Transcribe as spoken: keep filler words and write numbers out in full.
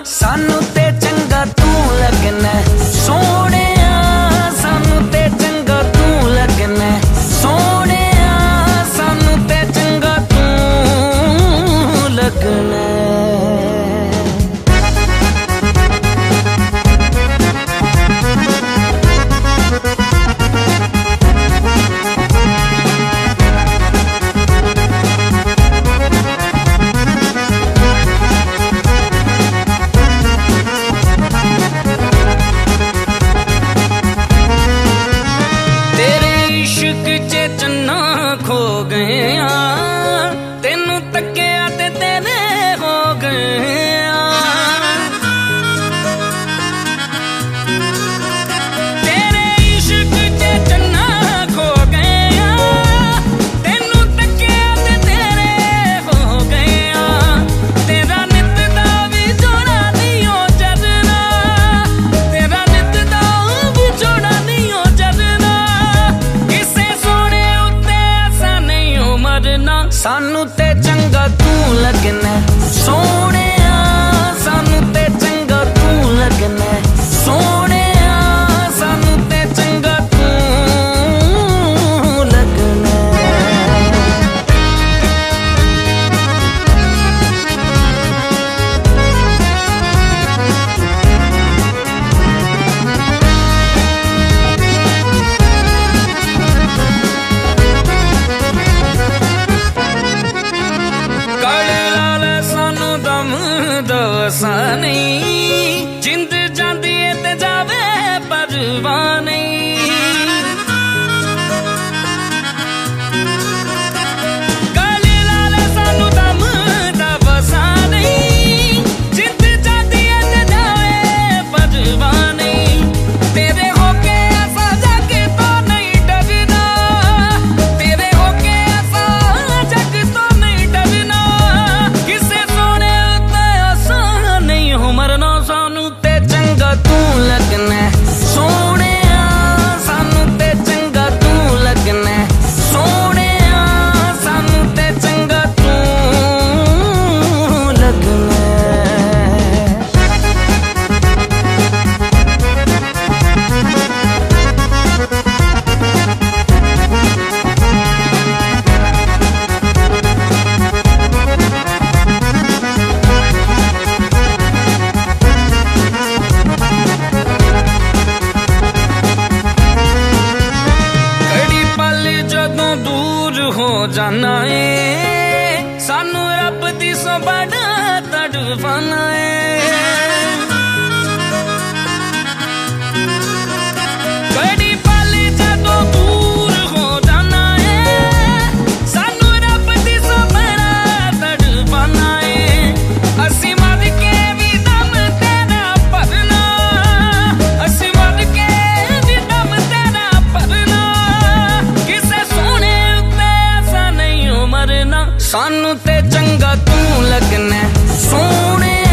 सानू ते चंगा तू लगना सोने, सानू ते चंगा तू लगना सोने, सानू ते चंगा तू लगना। खो गया तेनू तकिया ते तेरे हो गया, तेरे इश्क च चन्ना खो गया, तेनू तकिया ते तेरे हो गया। तेरा नित दा भी जोड़ा नहीं हो जजना, तेरा नित दा भी जोड़ा नहीं हो जजना। किसे सोने सानू ते चंगा तू लगना सोने, सानू ते चंगा तू लगना सोने, सानू ते चंगा तू लगना। दसा नहीं जिंद जाती है ते जावे परवाह नहीं, काले लाल सानू दम दसा नहीं जिंद जाती है ते जावे परवाह नहीं। तेरे होके ऐसा जग तो नहीं डरना, तेरे होके ऐसा जग तो नहीं डरना। किसे सोने मरना सानू ते चंगा तू लगना सोने, सानू ते चंगा तू लगना सोने, सानू ते चंगा तू लगना। हो जाना है सानू रब दी सो बड़ा तड़फाना है, कड़ी पल जदों दूर हो जाना है सानू रब दी सो बड़ा तड़फाना है। असी मर के भी दम तेरा भरना, असी मर के भी दम तेरा भरना। किसे सोने मरना सानू ते चंगा तू लगना सोने,